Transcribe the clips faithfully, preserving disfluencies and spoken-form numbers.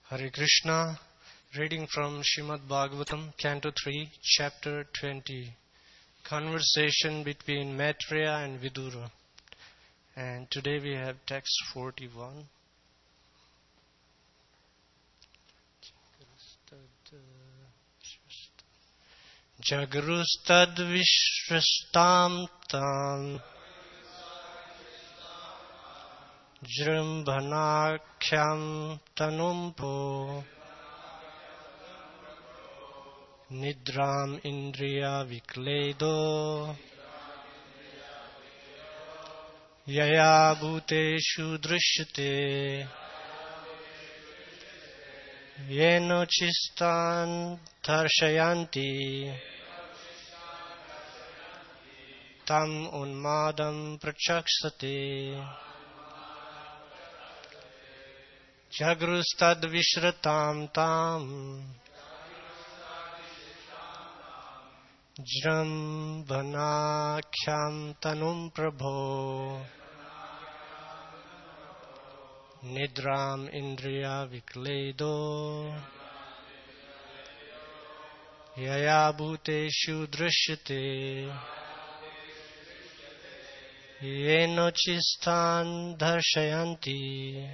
Hare Krishna, reading from Srimad Bhagavatam, Canto three, Chapter twenty. Conversation between Maitreya and Vidura. And today we have text forty-one. Jagrustad Vishwastam Tam Jrimbhanakhyam Tanumpo Nidram Indriya Vikledo Yaya Bhuteshu Drishyate Yeno Chistan Dharshayanti Tam Unmadam Prachaksate Jagrustad Vishratam Tam Jrambhanakhyam Tanum Prabho Nidram Indriya Vikledo Yaya Bhuteshu Drishyate Yeno Chistan Dharshayanti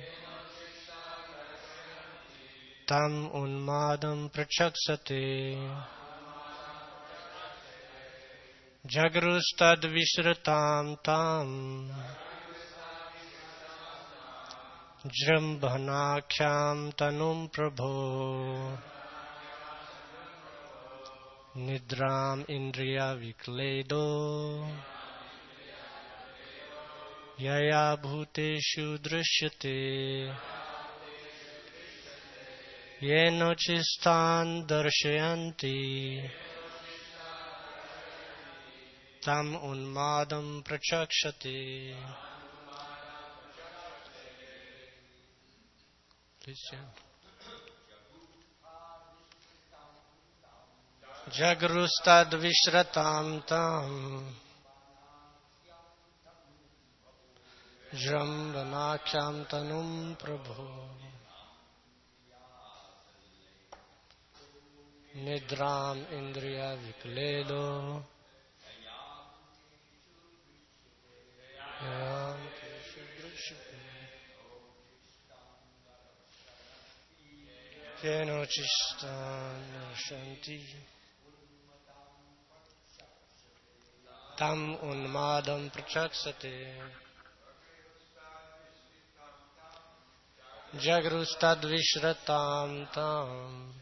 Tam Unmadam Prachaksate Jagrustad Vishratam Tam Jrambhanakhyam Tanum Prabho Nidram Indriya Vikledo Yaya Bhuteshu Drishyate Yeno Chistan Darshayanti Tam Unmadam Prachakshate. Please chant. Jagrustad Vishratam Tam Jrambhanakhyam Tanum Prabho Nidram Indriya Vikledo Yeno Chistan Darshayanti Tam Unmadam Prachaksate Jagrustad Vishratam Tam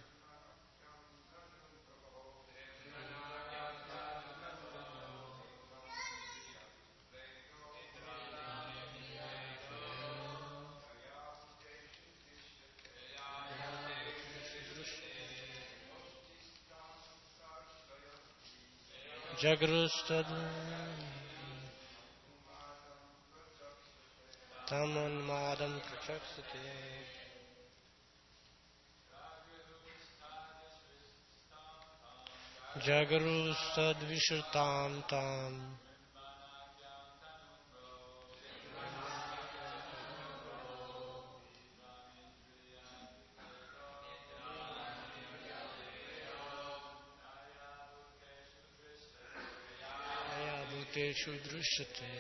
Jagrustad Tam Unmadam Prachaksate Jagrustad Vishratam Tam Yaya Bhuteshu Drishyate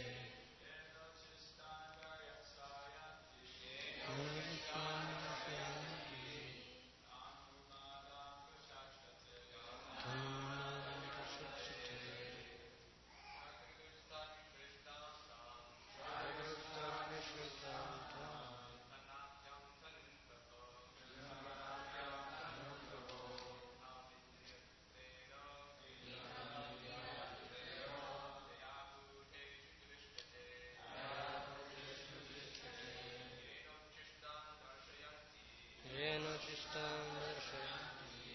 Yeno Chistan Darshayanti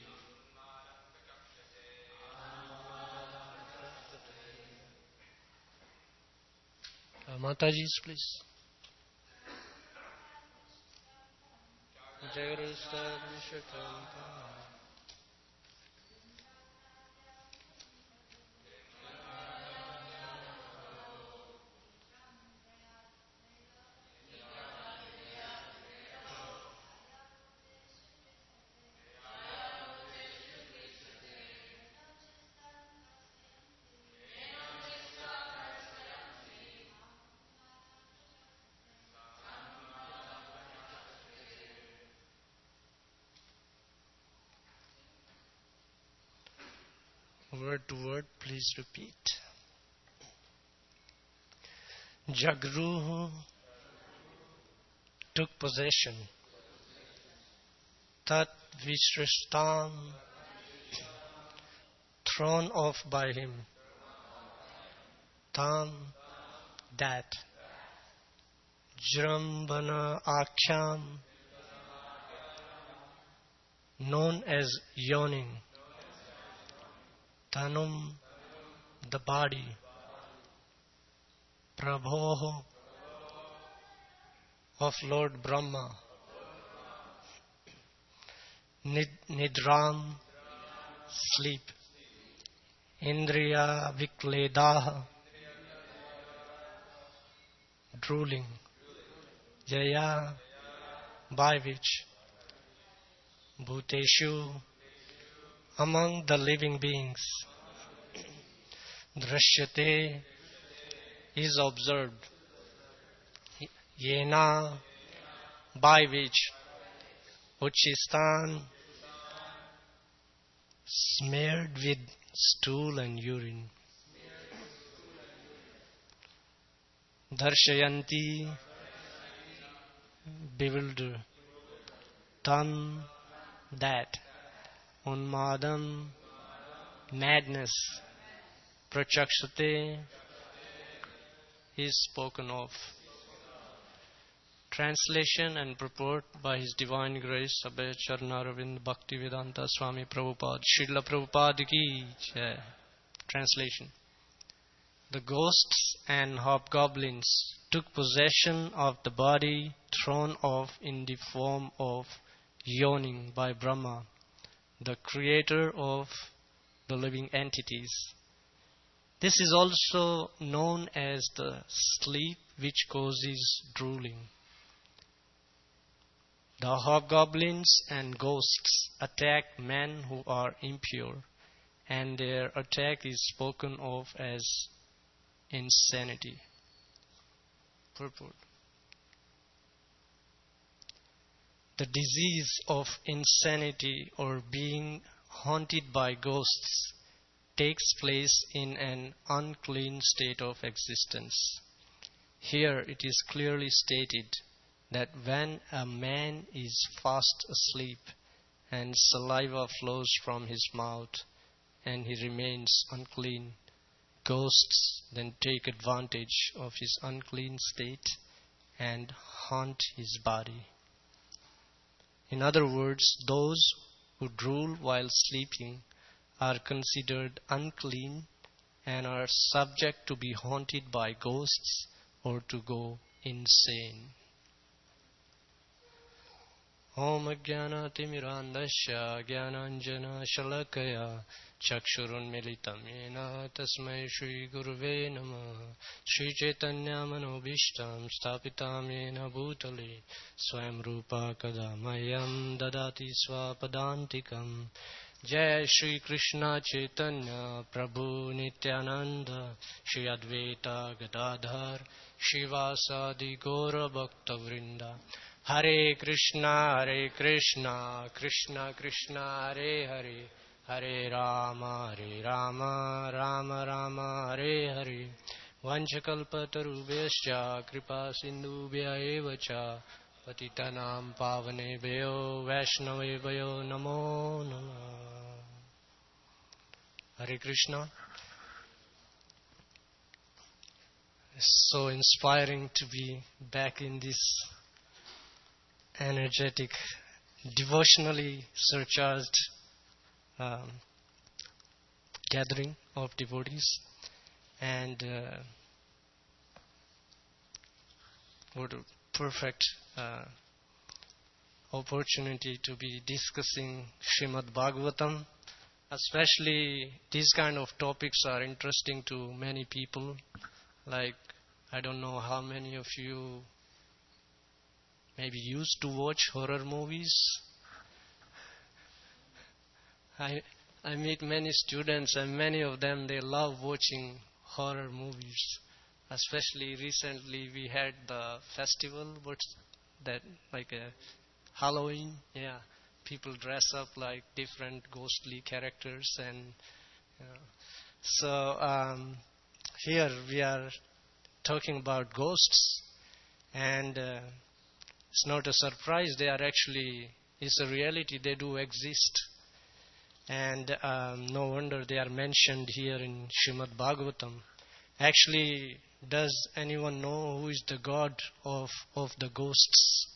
uh, Mataji's please. Jagrustad Vishratam Tam word to word, please repeat. Jagruhu took possession. Tat Vishrishtam, thrown off by him. Tam, that. Jrambana Akhyam, known as yawning. Tanum, the body. Prabho, of Lord Brahma. Nid, Nidram, sleep. Indriya Vikledaha, drooling. Jaya, by which. Bhuteshu, among the living beings. Drishyate, is observed. Yena, by which. Uchistan, smeared with stool and urine. Darshayanti, bewildered. Tam, that. Unmadam, madness. Prachakshate, is spoken of. Translation and purport by His Divine Grace Abhay Charnaravind Bhaktivedanta Swami Prabhupada Srila Prabhupada Ki Jai. Translation. The ghosts and hobgoblins took possession of the body thrown off in the form of yawning by Brahma, the creator of the living entities. This is also known as the sleep which causes drooling. The hobgoblins and ghosts attack men who are impure, and their attack is spoken of as insanity. Purport. The disease of insanity or being haunted by ghosts takes place in an unclean state of existence. Here it is clearly stated that when a man is fast asleep and saliva flows from his mouth and he remains unclean, ghosts then take advantage of his unclean state and haunt his body. In other words, those who drool while sleeping are considered unclean and are subject to be haunted by ghosts or to go insane. Om Jnanatimirandasya Jnananjana Shalakaya Chakshurunmilitam Yena Tasmai Shri Guruve Namah Shri Chaitanya Manobishtam Stapitam Yena Bhutale Swayam Rupa Kadamayam Dadati Swapadantikam Jai Shri Krishna Chaitanya Prabhu Nityananda Shri Advaita Gadadhar Shivasadi Gaura Bhakta Vrinda Hare Krishna, Hare Krishna, Krishna Krishna, Hare Hare, Hare Rama, Hare Rama, Rama Rama, Hare Hare. Vanchakalpatarubhyascha, Kripa Sindhubhya eva cha, Patitanam Pavanebhyo, Vaishnavebhyo, Namo Namah. Hare Krishna. It's so inspiring to be back in this energetic, devotionally surcharged um, gathering of devotees, and uh, what a perfect uh, opportunity to be discussing Srimad Bhagavatam. Especially these kind of topics are interesting to many people. Like, I don't know how many of you maybe used to watch horror movies. I I meet many students, and many of them, they love watching horror movies. Especially recently we had the festival, what's that, like a Halloween? Yeah, people dress up like different ghostly characters and Yeah. So um, here we are talking about ghosts, and uh, it's not a surprise. They are actually, it's a reality. They do exist, and um, no wonder they are mentioned here in Shrimad Bhagavatam. Actually, does anyone know who is the god of of the ghosts?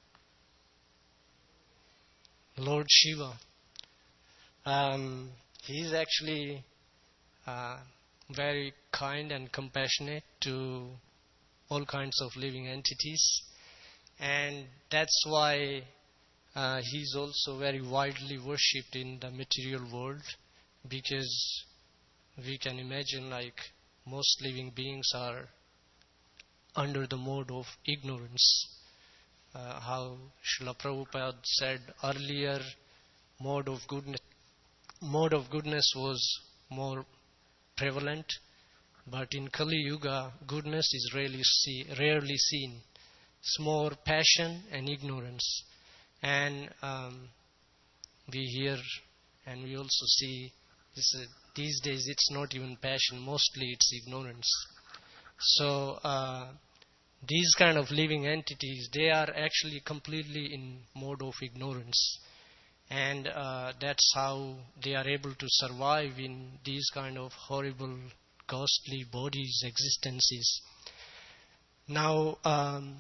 Lord Shiva. Um, he is actually uh, very kind and compassionate to all kinds of living entities, and that's why uh, he is also very widely worshipped in the material world, because we can imagine like most living beings are under the mode of ignorance. Uh, how Srila Prabhupada said earlier, mode of goodness, mode of goodness was more prevalent, but in Kali Yuga, goodness is rarely, see, rarely seen. It's more passion and ignorance. And um, we hear and we also see this, uh, these days it's not even passion, mostly it's ignorance. So uh, these kind of living entities, they are actually completely in mode of ignorance. And uh, that's how they are able to survive in these kind of horrible, ghostly bodies, existences. Now, um,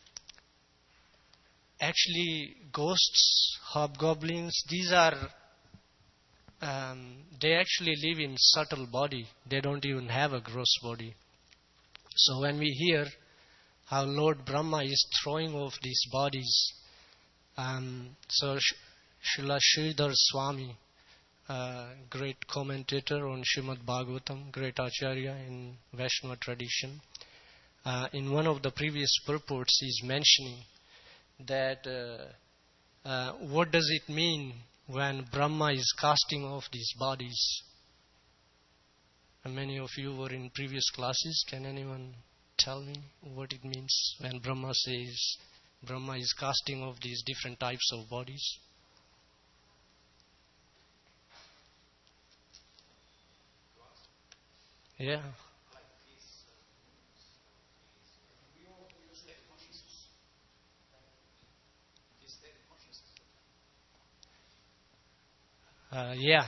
actually, ghosts, hobgoblins, these are, um, they actually live in subtle body. They don't even have a gross body. So when we hear how Lord Brahma is throwing off these bodies, um, so Srila Sridhar Swami, uh, great commentator on Shrimad Bhagavatam, great Acharya in Vaishnava tradition, uh, in one of the previous purports he is mentioning that uh, uh, what does it mean when Brahma is casting off these bodies? And many of you were in previous classes. Can anyone tell me what it means when Brahma says Brahma is casting off these different types of bodies? Yeah. Uh, yeah.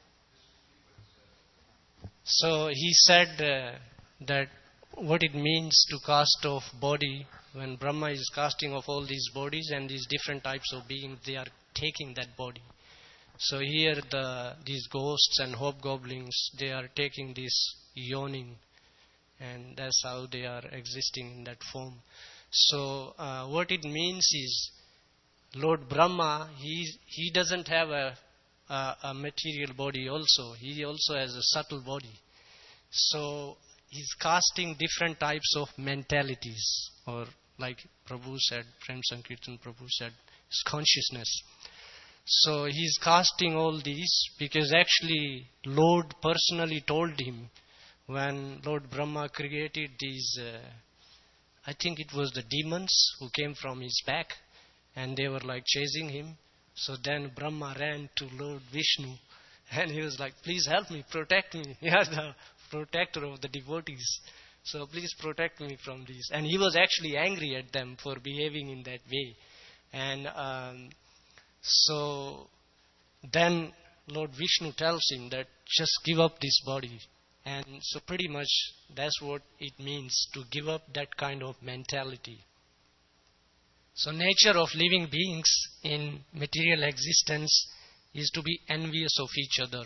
So he said uh, that what it means to cast off body, when Brahma is casting off all these bodies and these different types of beings, they are taking that body. So here the these ghosts and hobgoblins, they are taking this yawning, and that's how they are existing in that form. So uh, what it means is Lord Brahma, he he doesn't have a, a a material body also. He also has a subtle body. So he's casting different types of mentalities, or like Prabhu said, Prem Sankirtan Prabhu said, it's consciousness. So he's casting all these because actually Lord personally told him when Lord Brahma created these, uh, I think it was the demons who came from his back, and they were like chasing him. So then Brahma ran to Lord Vishnu and he was like, please help me, protect me. He is the protector of the devotees. So please protect me from these. And he was actually angry at them for behaving in that way. And um, so then Lord Vishnu tells him that just give up this body. And so pretty much that's what it means to give up that kind of mentality. So nature of living beings in material existence is to be envious of each other.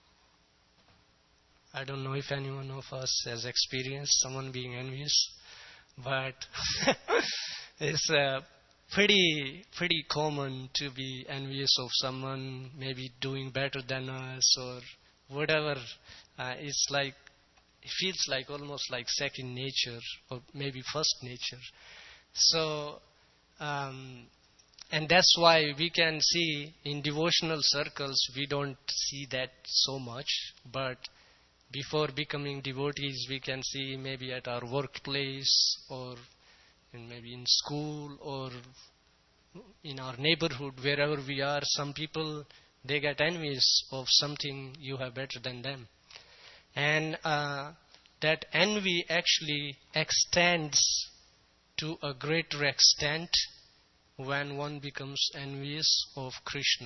I don't know if anyone of us has experienced someone being envious, but it's uh, pretty pretty common to be envious of someone maybe doing better than us or whatever. Uh, it's like it feels like almost like second nature or maybe first nature. So. Um, and that's why we can see in devotional circles we don't see that so much, but before becoming devotees we can see maybe at our workplace or in maybe in school or in our neighborhood, wherever we are, some people They get envious of something you have better than them. And uh, that envy actually extends to a greater extent when one becomes envious of Krishna.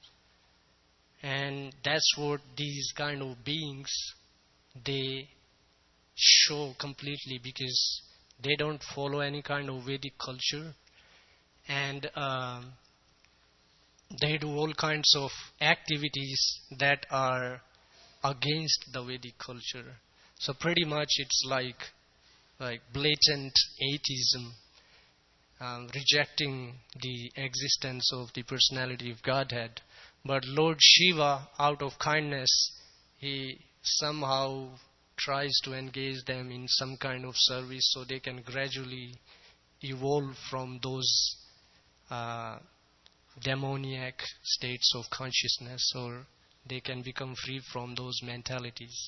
And that's what these kind of beings, they show completely, because they don't follow any kind of Vedic culture, and um, they do all kinds of activities that are against the Vedic culture. So pretty much it's like like blatant atheism, um, rejecting the existence of the personality of Godhead. But Lord Shiva, out of kindness, he somehow tries to engage them in some kind of service so they can gradually evolve from those uh, demoniac states of consciousness, or they can become free from those mentalities.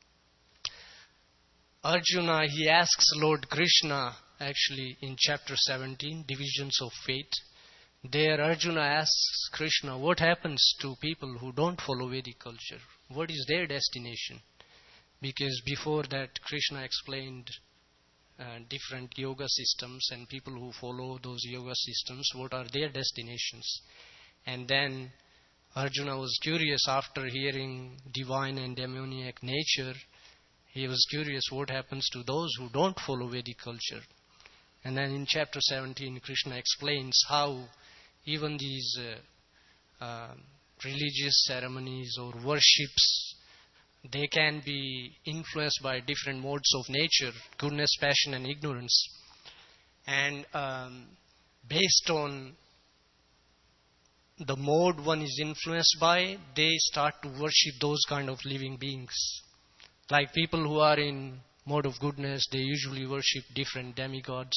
Arjuna, he asks Lord Krishna, actually in chapter seventeen, Divisions of Fate. There Arjuna asks Krishna, what happens to people who don't follow Vedic culture? What is their destination? Because before that, Krishna explained uh, different yoga systems, and people who follow those yoga systems, what are their destinations? And then Arjuna was curious after hearing divine and demoniac nature. He was curious what happens to those who don't follow Vedic culture. And then in chapter seventeen, Krishna explains how even these uh, uh, religious ceremonies or worships, they can be influenced by different modes of nature, goodness, passion, and ignorance. And um, based on the mode one is influenced by, they start to worship those kind of living beings. Like people who are in mode of goodness, they usually worship different demigods.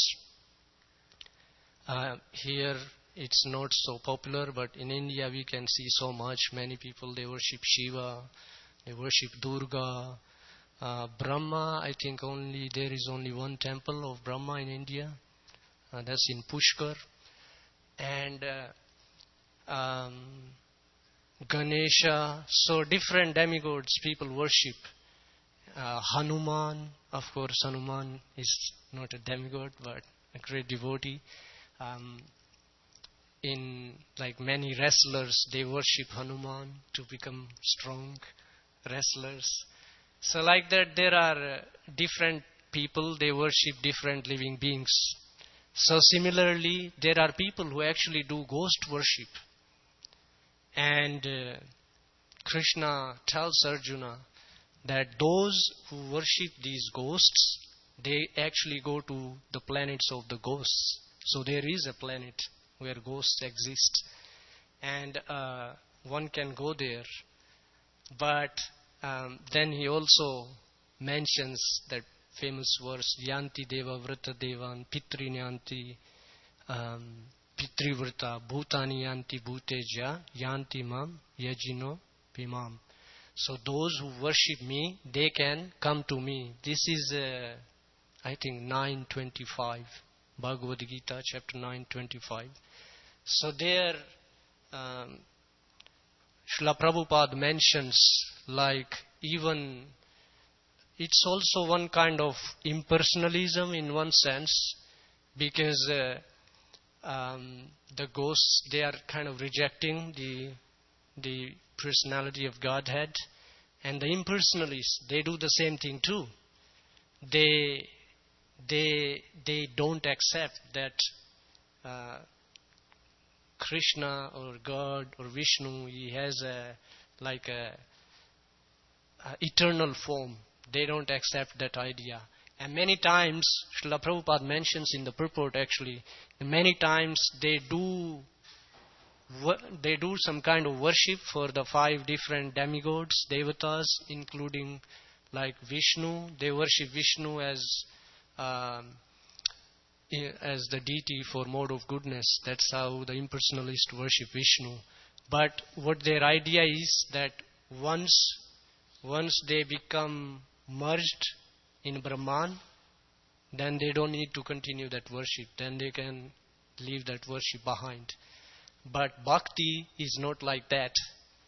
Uh, here it's not so popular, but in India we can see so much. Many people, they worship Shiva, they worship Durga, uh, Brahma. I think only there is only one temple of Brahma in India. Uh, that's in Pushkar. And uh, um, Ganesha. So different demigods people worship. Uh, Hanuman, of course, Hanuman is not a demigod, but a great devotee. Um, in like many wrestlers, they worship Hanuman to become strong wrestlers. So like that, there are uh, different people, they worship different living beings. So similarly, there are people who actually do ghost worship. And uh, Krishna tells Arjuna that those who worship these ghosts, they actually go to the planets of the ghosts. So there is a planet where ghosts exist, and uh, one can go there. But um, then he also mentions that famous verse, Yanti Deva Vrata Devan Pitri Nyanti um, Pitri Vrata Bhutani Yanti Bhuteja Yanti Mam Yajino Pimam. So those who worship me, they can come to me. This is, uh, I think, nine twenty-five. Bhagavad Gita, chapter nine twenty-five. So there, um, Srila Prabhupada mentions, like, even, it's also one kind of impersonalism in one sense, because uh, um, the ghosts, they are kind of rejecting the the personality of Godhead, and the impersonalists, they do the same thing too. They they they don't accept that uh, Krishna or God or Vishnu, he has a like a, a eternal form. They don't accept that idea. And many times, Srila Prabhupada mentions in the purport actually, many times they do they do some kind of worship for the five different demigods, devatas, including like Vishnu. They worship Vishnu as um, as the deity for mode of goodness. That's how the impersonalists worship Vishnu. But what their idea is that once once they become merged in Brahman, then they don't need to continue that worship. Then they can leave that worship behind. But bhakti is not like that.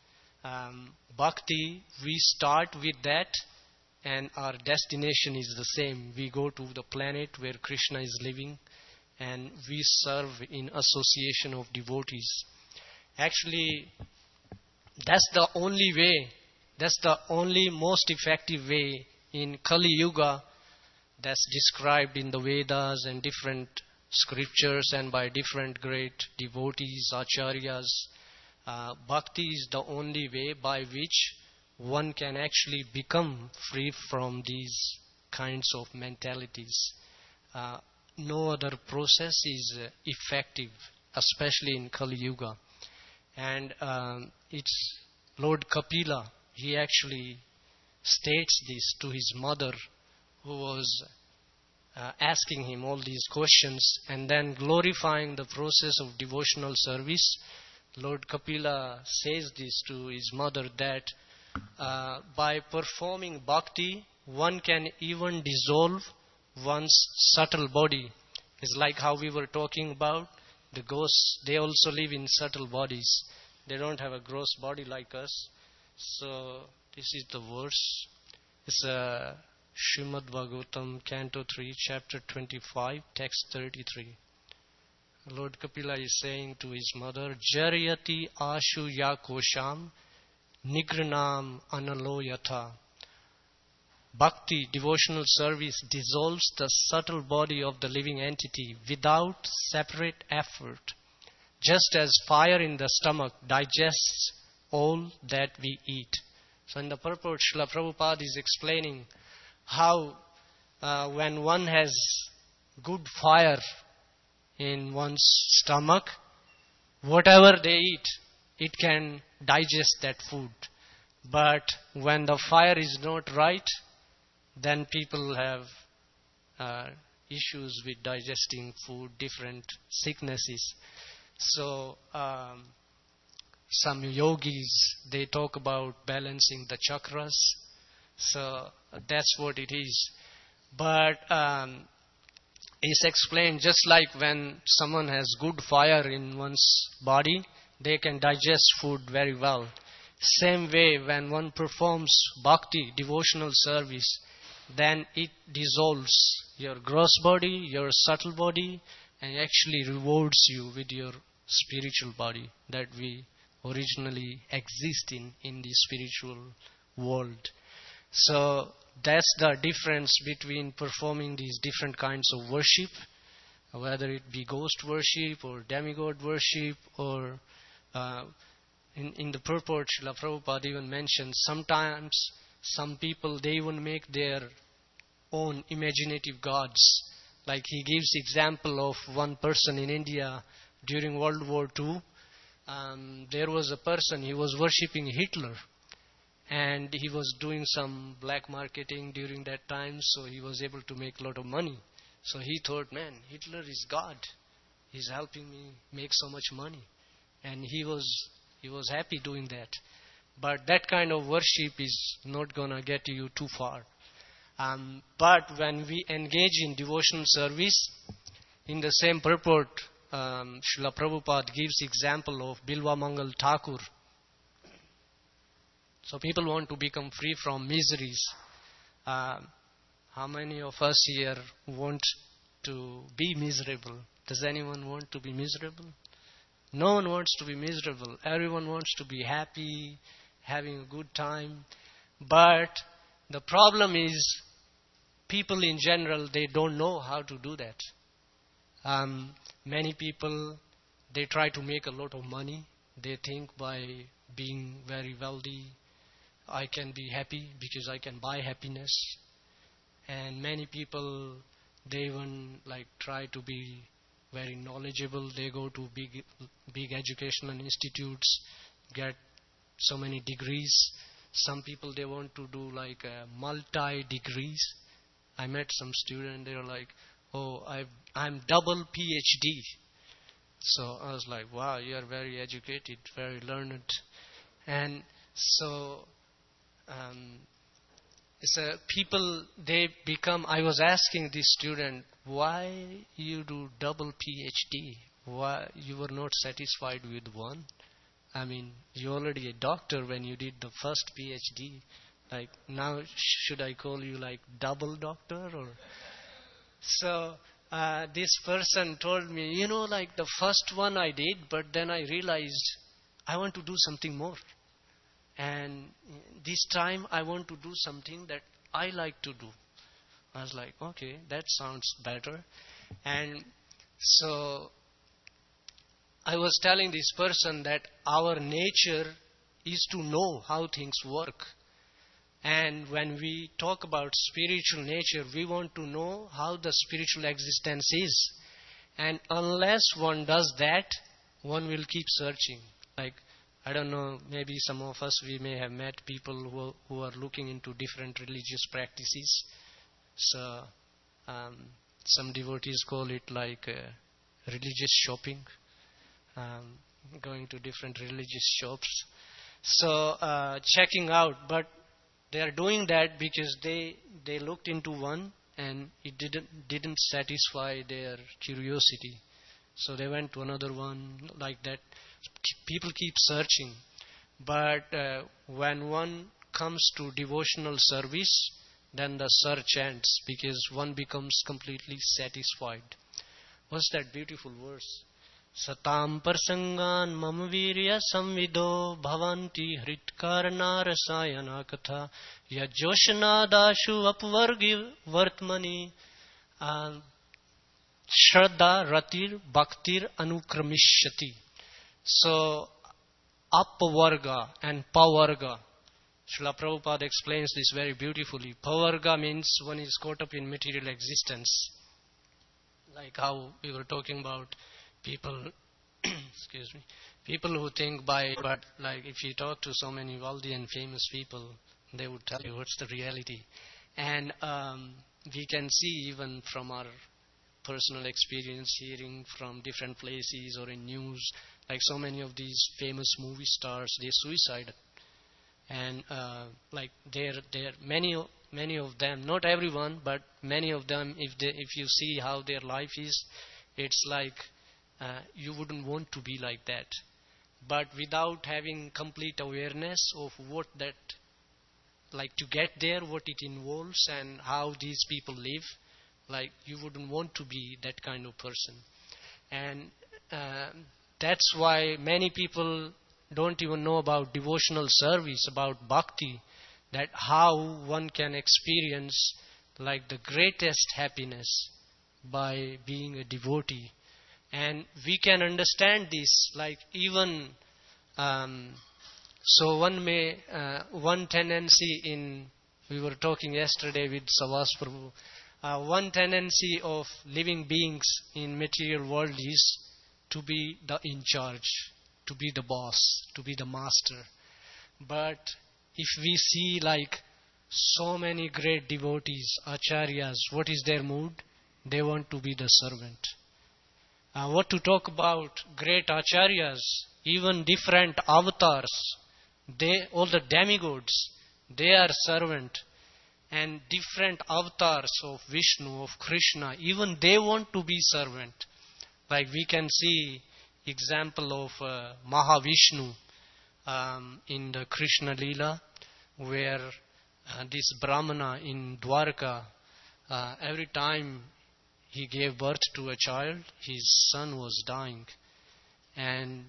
Um, bhakti, we start with that and our destination is the same. We go to the planet where Krishna is living and we serve in association of devotees. Actually, that's the only way, that's the only most effective way in Kali Yuga that's described in the Vedas and different scriptures and by different great devotees, acharyas. Uh, bhakti is the only way by which one can actually become free from these kinds of mentalities. Uh, no other process is uh, effective, especially in Kali Yuga. And um, it's Lord Kapila, he actually states this to his mother, who was uh, asking him all these questions and then glorifying the process of devotional service. Lord Kapila says this to his mother that uh, by performing bhakti, one can even dissolve one's subtle body. It's like how we were talking about the ghosts. They also live in subtle bodies. They don't have a gross body like us. So this is the verse. It's uh, Srimad Bhagavatam, Canto three, Chapter twenty-five, Text thirty-three. Lord Kapila is saying to his mother, Jaryati ashu ya kosham nigranam analoyatha. Bhakti, devotional service, dissolves the subtle body of the living entity without separate effort, just as fire in the stomach digests all that we eat. So in the purport, Srila Prabhupada is explaining how uh, when one has good fire in one's stomach, whatever they eat, it can digest that food. But when the fire is not right, then people have uh, issues with digesting food, different sicknesses. So um, some yogis, they talk about balancing the chakras. So that's what it is. But um, it's explained just like when someone has good fire in one's body, they can digest food very well. Same way, when one performs bhakti, devotional service, then it dissolves your gross body, your subtle body, and actually rewards you with your spiritual body that we originally exist in, in the spiritual world. So that's the difference between performing these different kinds of worship, whether it be ghost worship or demigod worship, or uh, in, in the purport, Srila Prabhupada even mentions sometimes some people, they even make their own imaginative gods. Like he gives example of one person in India during World War Two. Um, there was a person, he was worshipping Hitler. And he was doing some black marketing during that time, so he was able to make a lot of money. So he thought, man, Hitler is God. He's helping me make so much money. And he was he was happy doing that. But that kind of worship is not going to get you too far. Um, but when we engage in devotional service, in the same purport, um, Srila Prabhupada gives example of Bilva Mangal Thakur. So people want to become free from miseries. Uh, how many of us here want to be miserable? Does anyone want to be miserable? No one wants to be miserable. Everyone wants to be happy, having a good time. But the problem is, people in general, they don't know how to do that. Um, many people, they try to make a lot of money. They think by being very wealthy, I can be happy because I can buy happiness. And many people, they even like try to be very knowledgeable. They go to big, big educational institutes, get so many degrees. Some people, they want to do like uh, multi degrees. I met some student. They were like, "Oh, I've, I'm double P H D." So I was like, "Wow, you are very educated, very learned." And so. Um, so people, they become, I was asking this student, why you do double P H D? Why you were not satisfied with one? I mean, you're already a doctor when you did the first PhD. Like, now should I call you like double doctor or? So uh, this person told me, you know, like the first one I did, but then I realized I want to do something more. And this time I want to do something that I like to do. I was like, okay, that sounds better. And so I was telling this person that our nature is to know how things work. And when we talk about spiritual nature, we want to know how the spiritual existence is. And unless one does that, one will keep searching. Like, I don't know, maybe some of us, we may have met people who, who are looking into different religious practices. So, um, some devotees call it like uh, religious shopping, um, going to different religious shops. So, uh, checking out, but they are doing that because they they looked into one and it didn't didn't satisfy their curiosity. So they went to another one like that. People keep searching. But uh, when one comes to devotional service, then the search ends because one becomes completely satisfied. What's that beautiful verse? Satam parsangan mam virya samvido bhavanti hritkarna rasayana katha yajoshna dashu apvargi vartmani shraddha ratir bhaktir anukramishati. So apvarga and pavarga, Srila Prabhupada explains this very beautifully. Pavarga means one is caught up in material existence, like how we were talking about people, excuse me, people who think by, but like if you talk to so many wealthy and famous people, they would tell you what's the reality. And um, we can see even from our personal experience, hearing from different places or in news, like so many of these famous movie stars, they suicided. And uh, like there, there many, many of them, not everyone, but many of them, if they, if you see how their life is, it's like uh, you wouldn't want to be like that. But without having complete awareness of what that, like to get there, what it involves and how these people live, like you wouldn't want to be that kind of person. And uh, that's why many people don't even know about devotional service, about bhakti, that how one can experience like the greatest happiness by being a devotee. And we can understand this, like even, um, so one may, uh, one tendency in, we were talking yesterday with Savas Prabhu, uh, one tendency of living beings in material world is to be the in charge, to be the boss, to be the master. But if we see like so many great devotees, acharyas, what is their mood? They want to be the servant. Uh, what to talk about great acharyas, even different avatars, they, all the demigods, they are servant. And different avatars of Vishnu, of Krishna, even they want to be servant. Like we can see example of uh, Mahavishnu um, in the Krishna Leela, where uh, this Brahmana in Dwarka, uh, every time he gave birth to a child, his son was dying. And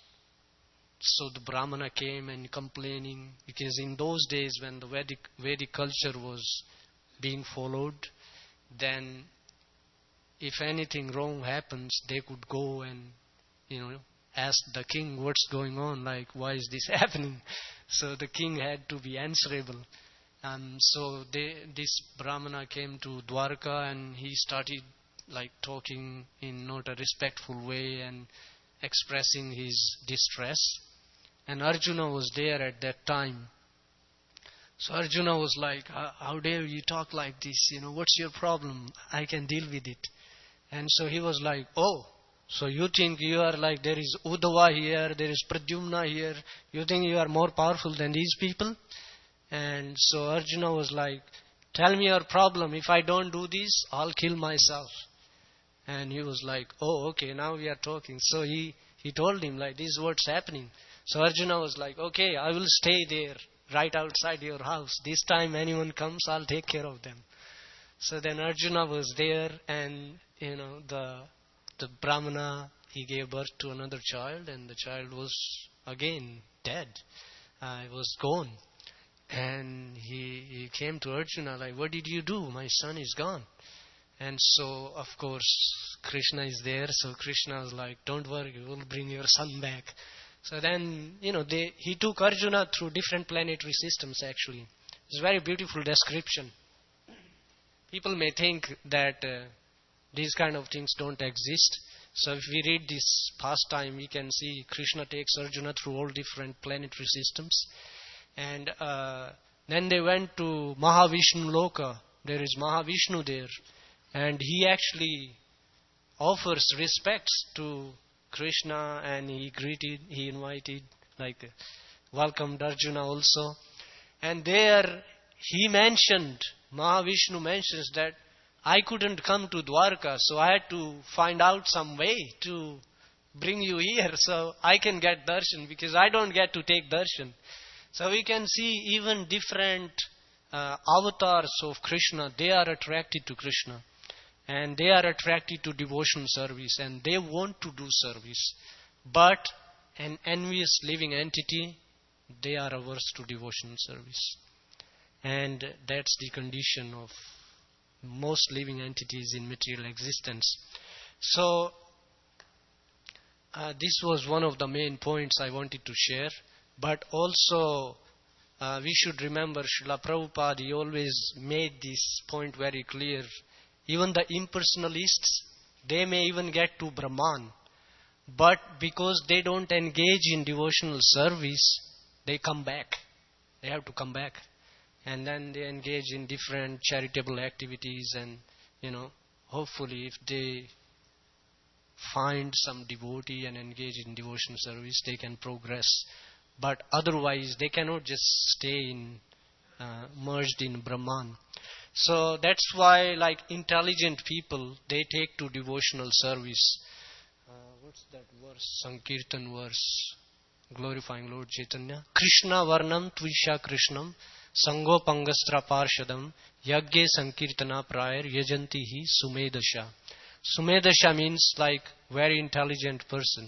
so the Brahmana came and complaining, because in those days when the Vedic, Vedic culture was being followed, then if anything wrong happens, they could go and, you know, ask the king what's going on, like why is this happening? So the king had to be answerable. Um, so they, this Brahmana came to Dwarka and he started like talking in not a respectful way and expressing his distress. And Arjuna was there at that time. So Arjuna was like, how dare you talk like this? You know, what's your problem? I can deal with it. And so he was like, oh, so you think you are like, there is Uddhava here, there is Pradyumna here. You think you are more powerful than these people? And so Arjuna was like, tell me your problem. If I don't do this, I'll kill myself. And he was like, oh, okay, now we are talking. So he, he told him, like, this is what's happening. So Arjuna was like, okay, I will stay there right outside your house. This time anyone comes, I'll take care of them. So then Arjuna was there, and you know the the Brahmana, he gave birth to another child, and the child was again dead. Uh, it was gone. And he, he came to Arjuna like, what did you do? My son is gone. And so, of course, Krishna is there. So Krishna was like, don't worry, we'll bring your son back. So then, you know, they, he took Arjuna through different planetary systems actually. It's a very beautiful description. People may think that uh, these kind of things don't exist. So if we read this pastime, we can see Krishna takes Arjuna through all different planetary systems. And uh, then they went to Mahavishnu Loka. There is Mahavishnu there. And he actually offers respects to Krishna, and he greeted, he invited, like welcomed Arjuna also. And there he mentioned, Mahavishnu mentions that I couldn't come to Dwarka, so I had to find out some way to bring you here so I can get darshan, because I don't get to take darshan. So we can see even different uh, avatars of Krishna, they are attracted to Krishna. And they are attracted to devotional service, and they want to do service. But an envious living entity, they are averse to devotional service. And that's the condition of most living entities in material existence. So, uh, this was one of the main points I wanted to share. But also, uh, we should remember Srila Prabhupada, he always made this point very clear. Even the impersonalists, they may even get to Brahman. But because they don't engage in devotional service, they come back. They have to come back. And then they engage in different charitable activities, and, you know, hopefully if they find some devotee and engage in devotional service, they can progress. But otherwise, they cannot just stay in, uh, merged in Brahman. So that's why, like, intelligent people, they take to devotional service. Uh, what's that verse? Sankirtan verse, glorifying Lord Chaitanya. Krishna varnam tvisha krishnam sango pangastra parshadam yagge sankirtana prayar yajanti hi sumedasha. Sumedasha means like very intelligent person.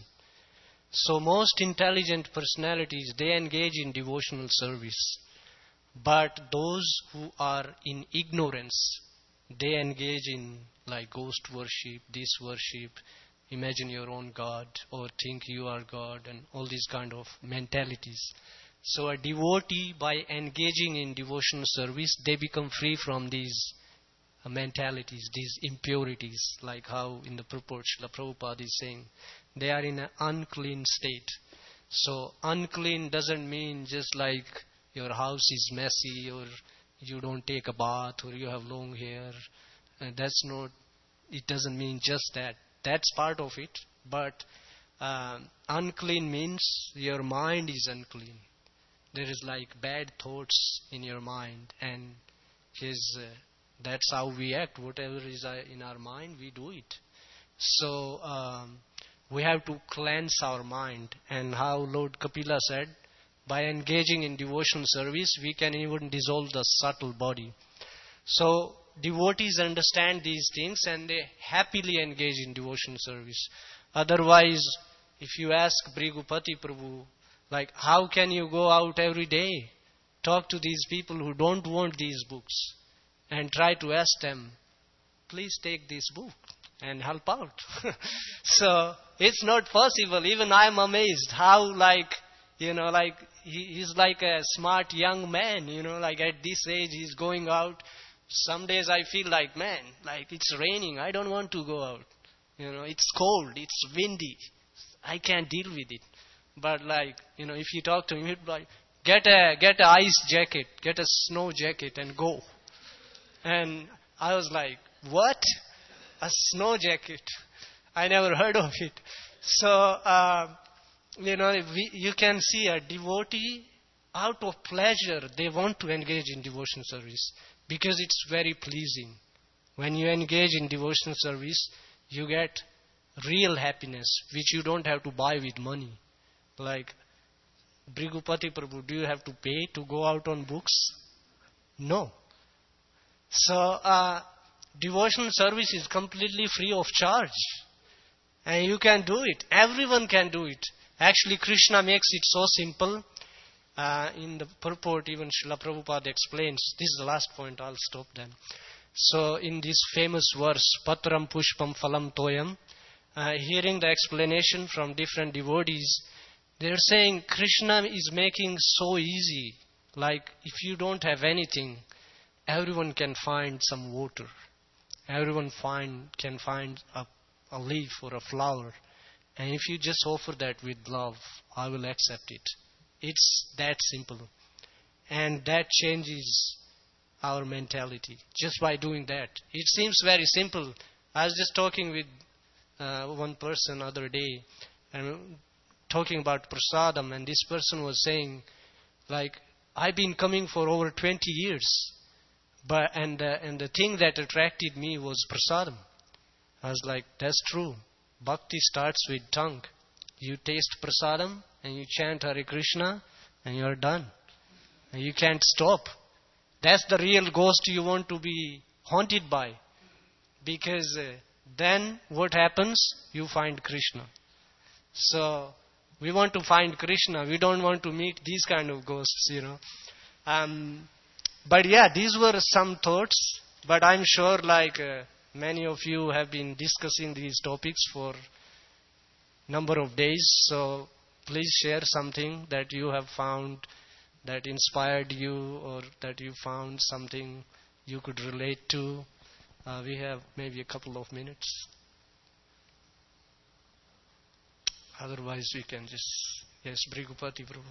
So most intelligent personalities, they engage in devotional service. But those who are in ignorance, they engage in like ghost worship, this worship, imagine your own God, or think you are God, and all these kind of mentalities. So a devotee, by engaging in devotional service, they become free from these uh, mentalities, these impurities, like how in the purport Srila Prabhupada is saying, they are in an unclean state. So unclean doesn't mean just like your house is messy, or you don't take a bath, or you have long hair. And that's not, it doesn't mean just that. That's part of it. But um, unclean means your mind is unclean. There is like bad thoughts in your mind, and his, uh, that's how we act. Whatever is uh, in our mind, we do it. So um, we have to cleanse our mind. And how Lord Kapila said, by engaging in devotional service, we can even dissolve the subtle body. So devotees understand these things, and they happily engage in devotional service. Otherwise, if you ask Brigupati Prabhu, like, how can you go out every day, talk to these people who don't want these books, and try to ask them, please take this book and help out. So it's not possible. Even I'm amazed how, like, you know, like, he, he's like a smart young man, you know, like at this age he's going out. Some days I feel like, man, like it's raining, I don't want to go out. You know, it's cold, it's windy, I can't deal with it. But like, you know, if you talk to him, he'd be like, get a, get a ice jacket, get a snow jacket and go. And I was like, what? A snow jacket? I never heard of it. So, uh, you know, we, you can see a devotee, out of pleasure, they want to engage in devotion service because it's very pleasing. When you engage in devotional service, you get real happiness, which you don't have to buy with money. Like, Brigupati Prabhu, do you have to pay to go out on books? No. So, uh, devotional service is completely free of charge. And you can do it. Everyone can do it. Actually, Krishna makes it so simple. Uh, in the purport, even Srila Prabhupada explains. This is the last point. I'll stop then. So, in this famous verse, Patram Pushpam Phalam Toyam, uh, hearing the explanation from different devotees, they're saying Krishna is making so easy. Like, if you don't have anything, everyone can find some water. Everyone find can find a, a leaf or a flower. And if you just offer that with love, I will accept it. It's that simple. And that changes our mentality just by doing that. It seems very simple. I was just talking with uh, one person other day and talking about prasadam, and this person was saying, like, I've been coming for over twenty years, but and uh, and the thing that attracted me was prasadam. I was like, that's true. Bhakti starts with tongue. You taste prasadam and you chant Hare Krishna and you're done. And you can't stop. That's the real ghost you want to be haunted by. Because uh, then what happens? You find Krishna. So, we want to find Krishna. We don't want to meet these kind of ghosts, you know. Um, but yeah, these were some thoughts. But I'm sure like uh, many of you have been discussing these topics for number of days. So, please share something that you have found that inspired you, or that you found something you could relate to. Uh, we have maybe a couple of minutes. Otherwise, we can just... Yes, Brigupati Prabhu.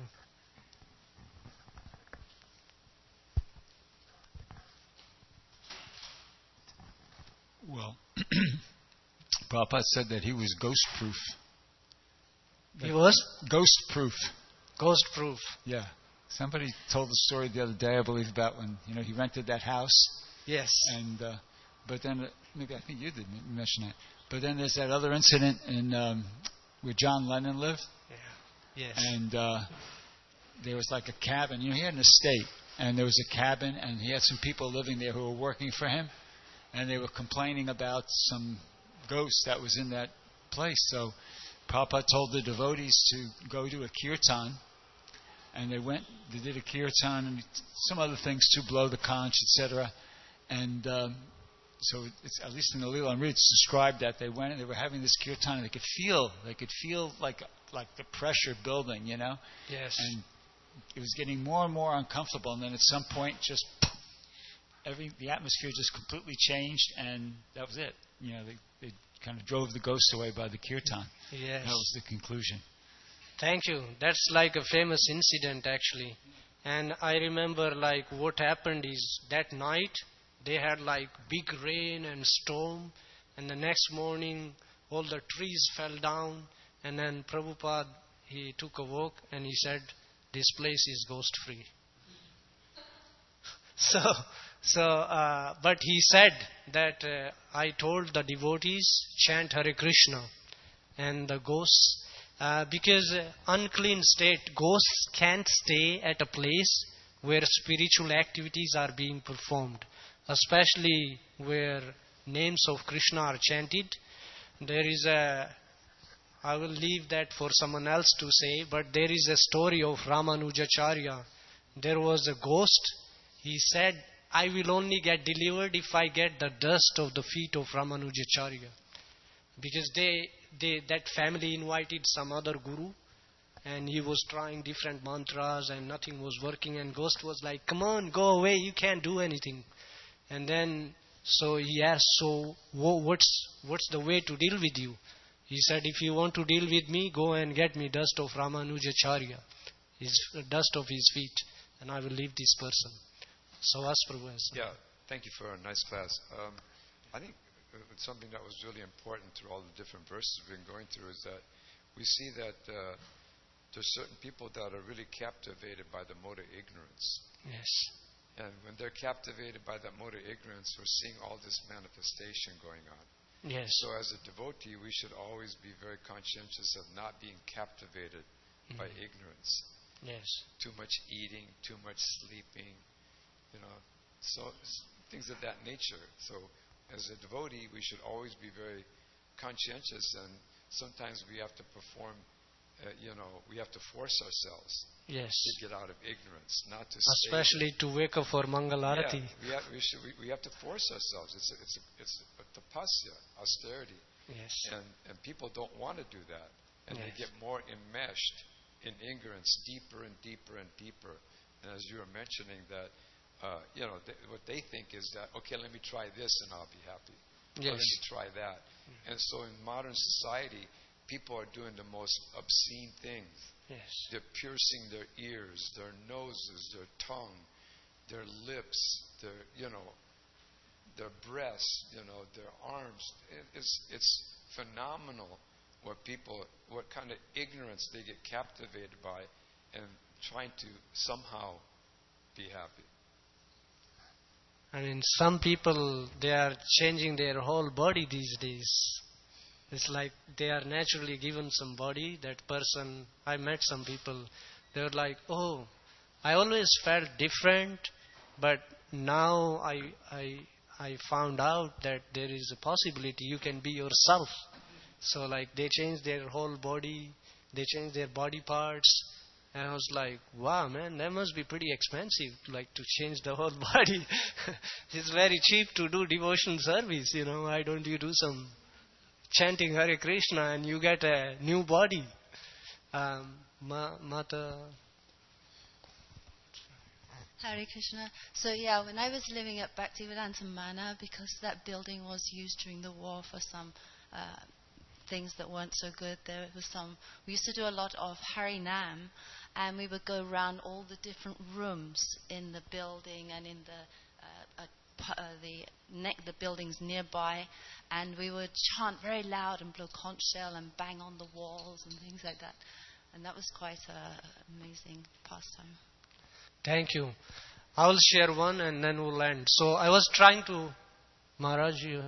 Well, Prabhupada said that he was ghost-proof. He was? Ghost-proof. Ghost-proof. Yeah. Somebody told the story the other day, I believe, about when, you know, he rented that house. Yes. And, uh, but then, uh, maybe I think you did mention that. But then there's that other incident in um, where John Lennon lived. Yeah. Yes. And uh, there was like a cabin. You know, he had an estate, and there was a cabin, and he had some people living there who were working for him, and they were complaining about some ghost that was in that place. So Prabhupada told the devotees to go to a kirtan. And they went, they did a kirtan and some other things to blow the conch, et cetera. And um, so, it's, at least in the Leela Amrita, it's described that they went and they were having this kirtan, and they could feel, they could feel like like the pressure building, you know. Yes. And it was getting more and more uncomfortable. And then at some point, just every the atmosphere just completely changed, and that was it. You know, they, they kind of drove the ghosts away by the kirtan. Yes. That was the conclusion. Thank you. That's like a famous incident actually. And I remember like what happened is that night they had like big rain and storm, and the next morning all the trees fell down, and then Prabhupada, he took a walk and he said, this place is ghost free. so, so, uh, but he said that uh, I told the devotees, chant Hare Krishna, and the ghosts, Uh, because uh, unclean state, ghosts can't stay at a place where spiritual activities are being performed, especially where names of Krishna are chanted. There is a, I will leave that for someone else to say, but there is a story of Ramanujacharya. There was a ghost. He said, I will only get delivered if I get the dust of the feet of Ramanujacharya. Because they, they, that family invited some other guru, and he was trying different mantras and nothing was working, and ghost was like, come on, go away, you can't do anything. And then, so he asked, so what's, what's the way to deal with you? He said, if you want to deal with me, go and get me dust of Ramanujacharya, his, dust of his feet, and I will leave this person. So ask Prabhu. Yeah, thank you for a nice class. Um, I think something that was really important through all the different verses we've been going through is that we see that uh, there's certain people that are really captivated by the mode of ignorance. Yes. And when they're captivated by that mode of ignorance, we're seeing all this manifestation going on. Yes. So as a devotee, we should always be very conscientious of not being captivated mm-hmm. by ignorance. Yes. Too much eating, too much sleeping, you know, so things of that nature. So as a devotee, we should always be very conscientious, and sometimes we have to perform, uh, you know, we have to force ourselves Yes. to get out of ignorance, not to Especially stay. to wake up for Mangalarati. Yeah, we have, we, should, we, we have to force ourselves. It's a, it's a, it's a tapasya, austerity. Yes. And, and people don't want to do that. And Yes. they get more enmeshed in ignorance deeper and deeper and deeper. And as you were mentioning that, uh, you know, they, what they think is that, okay, let me try this and I'll be happy. Yes. Or let me try that. Mm-hmm. And so in modern society, people are doing the most obscene things. Yes. They're piercing their ears, their noses, their tongue, their lips, their, you know, their breasts, you know, their arms. It, it's, it's phenomenal what people, what kind of ignorance they get captivated by and trying to somehow be happy. I mean, some people, they are changing their whole body these days. It's like they are naturally given some body. That person, I met some people, they were like, oh, I always felt different, but now I, I, I found out that there is a possibility you can be yourself. So like they changed their whole body, they changed their body parts. And I was like, wow, man, that must be pretty expensive, like to change the whole body. It's very cheap to do devotion service, you know. Why don't you do some chanting Hare Krishna and you get a new body? Um, Ma- Mata. Hare Krishna. So yeah, when I was living at Bhaktivedanta Mana, because that building was used during the war for some uh, things that weren't so good, there was some. We used to do a lot of Harinam, and we would go around all the different rooms in the building and in the uh, uh, uh, the ne- the buildings nearby, and we would chant very loud and blow conch shell and bang on the walls and things like that, and that was quite an amazing pastime. Thank you. I will share one and then we'll end. So I was trying to, Maharaj, you.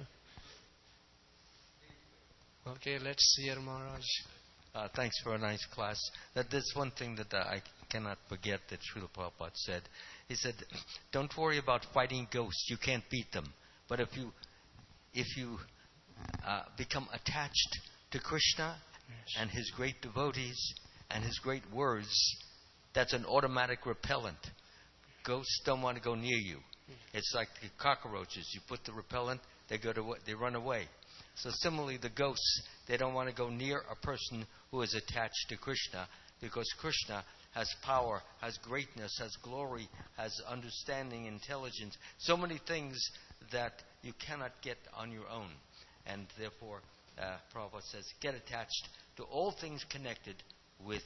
Okay, let's hear Maharaj. Uh, thanks for a nice class. That That's one thing that uh, I cannot forget that Srila Prabhupada said. He said, don't worry about fighting ghosts. You can't beat them. But if you if you uh, become attached to Krishna yes. and his great devotees and his great words, that's an automatic repellent. Ghosts don't want to go near you. It's like the cockroaches. You put the repellent, they go to they run away. So similarly, the ghosts, they don't want to go near a person who is attached to Krishna, because Krishna has power, has greatness, has glory, has understanding, intelligence, so many things that you cannot get on your own. And therefore, uh, Prabhupada says, get attached to all things connected with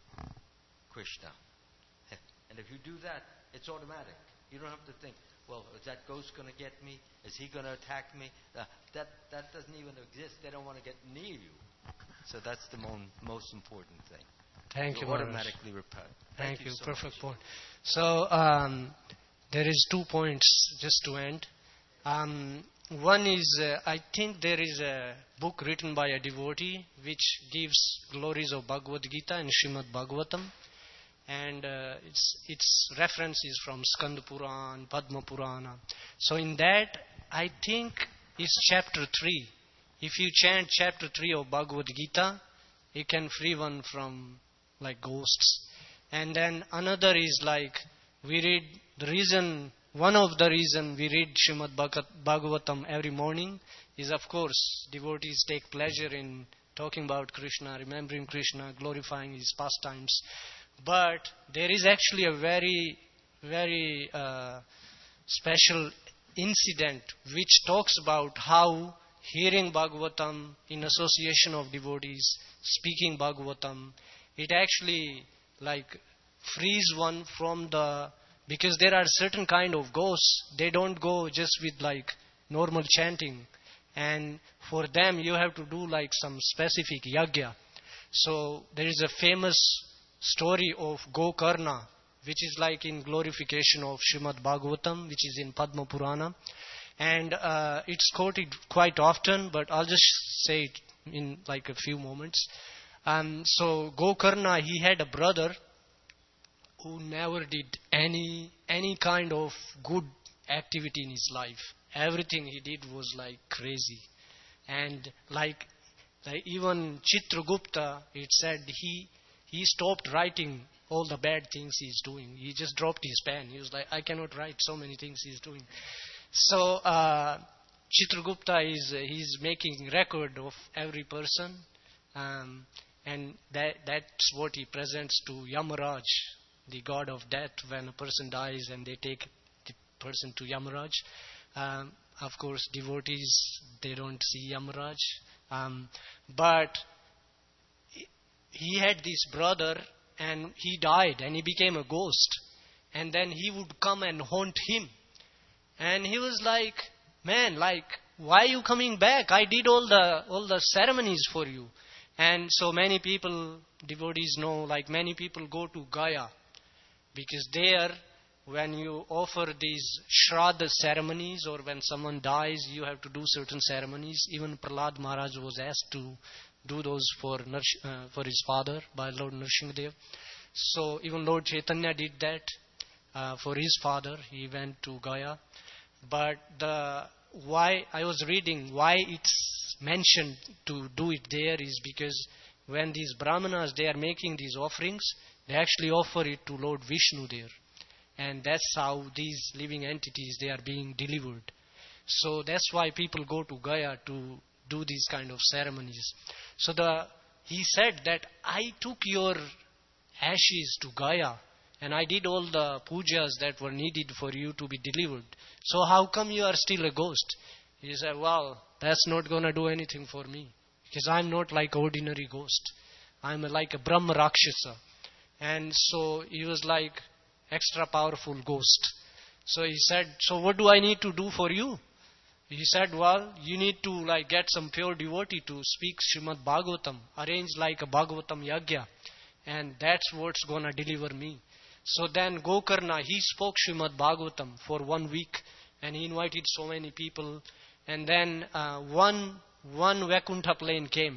Krishna. And if you do that, it's automatic. You don't have to think, well, is that ghost going to get me? Is he going to attack me? Uh, that that doesn't even exist. They don't want to get near you. So that's the mo- most important thing. Thank you you, automatically repel. Thank, Thank you. you. So Perfect much. point. So um, there is two points just to end. Um, one is, uh, I think there is a book written by a devotee which gives glories of Bhagavad Gita and Srimad Bhagavatam. And uh, its its reference is from Skanda Puran, Padma Purana. So in that, I think is chapter three. If you chant chapter three of Bhagavad Gita, you can free one from like ghosts. And then another is like we read the reason. One of the reason we read Srimad Bhagavatam every morning is, of course, devotees take pleasure in talking about Krishna, remembering Krishna, glorifying his pastimes. But there is actually a very, very uh, special incident which talks about how hearing Bhagavatam in association of devotees, speaking Bhagavatam, it actually like frees one from the, because there are certain kind of ghosts, they don't go just with like normal chanting. And for them you have to do like some specific yagya. So there is a famous story of Gokarna, which is like in glorification of Srimad Bhagavatam, which is in Padma Purana. And uh, it's quoted quite often, but I'll just say it in like a few moments. Um, so Gokarna, he had a brother who never did any any kind of good activity in his life. Everything he did was like crazy. And like, like even Chitragupta, it said he he stopped writing all the bad things he's doing. He just dropped his pen. He was like, I cannot write so many things he's doing. So uh, Chitragupta is uh, he's making record of every person, um, and that that's what he presents to Yamaraj, the god of death. When a person dies and they take the person to Yamaraj. Um, of course, devotees, they don't see Yamaraj. Um, but he had this brother and he died and he became a ghost. And then he would come and haunt him. And he was like, man, like, why are you coming back? I did all the all the ceremonies for you. And so many people, devotees know, like many people go to Gaya. Because there, when you offer these Shraddha ceremonies or when someone dies, you have to do certain ceremonies. Even Prahlad Maharaj was asked to do those for uh, for his father by Lord Nrsimhadev. So even Lord Chaitanya did that uh, for his father. He went to Gaya. But the why I was reading why it's mentioned to do it there is because when these Brahmanas, they are making these offerings, they actually offer it to Lord Vishnu there. And that's how these living entities, they are being delivered. So that's why people go to Gaya to do these kind of ceremonies. So the he said that I took your ashes to Gaya and I did all the pujas that were needed for you to be delivered. So how come you are still a ghost? He said, well, that's not going to do anything for me. Because I'm not like ordinary ghost. I'm a, like a Brahma Rakshasa. And so he was like extra powerful ghost. So he said, so what do I need to do for you? He said, well, you need to like get some pure devotee to speak Srimad Bhagavatam, arrange like a Bhagavatam Yagya, and that's what's gonna deliver me. So then Gokarna, he spoke Srimad Bhagavatam for one week, and he invited so many people, and then uh, one one Vaikuntha plane came,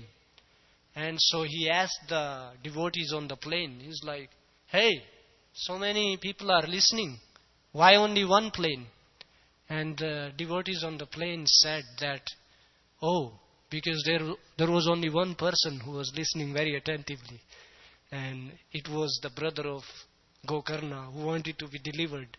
and so he asked the devotees on the plane, he's like, hey, so many people are listening. Why only one plane? And the devotees on the plane said that, oh, because there there was only one person who was listening very attentively. And it was the brother of Gokarna who wanted to be delivered.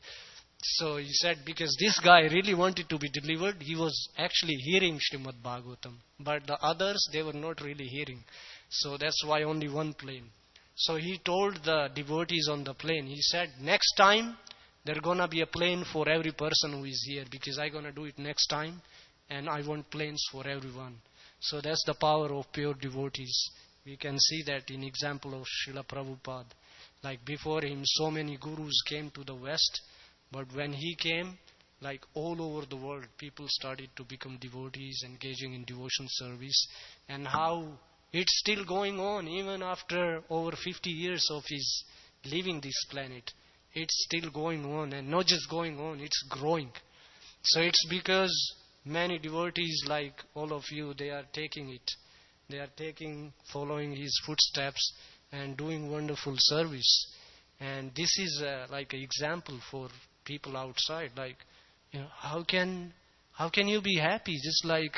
So he said, because this guy really wanted to be delivered, he was actually hearing Srimad Bhagavatam. But the others, they were not really hearing. So that's why only one plane. So he told the devotees on the plane, he said, next time, there's going to be a plane for every person who is here, because I'm going to do it next time, and I want planes for everyone. So that's the power of pure devotees. We can see that in example of Srila Prabhupada. Like before him, so many gurus came to the West, but when he came, like all over the world, people started to become devotees, engaging in devotion service, and how it's still going on even after over fifty years of his leaving this planet. It's still going on, and not just going on, it's growing. So it's because many devotees like all of you, they are taking it. They are taking, following his footsteps and doing wonderful service. And this is uh, like an example for people outside. Like, you know, how can how can you be happy just like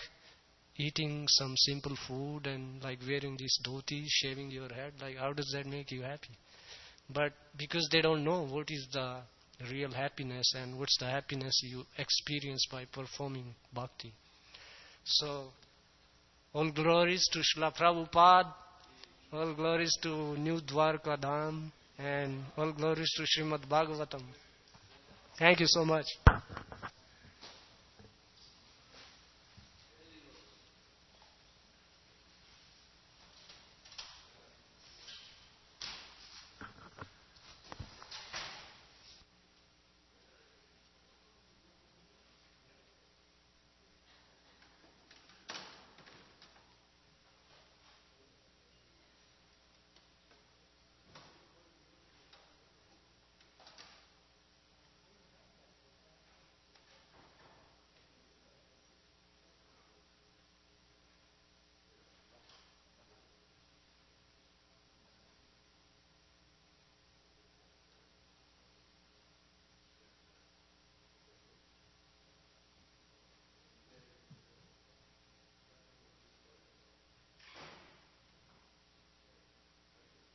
eating some simple food and like wearing this dhoti, shaving your head? Like, how does that make you happy? But because they don't know what is the real happiness and what's the happiness you experience by performing bhakti. So, all glories to Srila Prabhupada, all glories to New Dwarka Dham, and all glories to Srimad Bhagavatam. Thank you so much.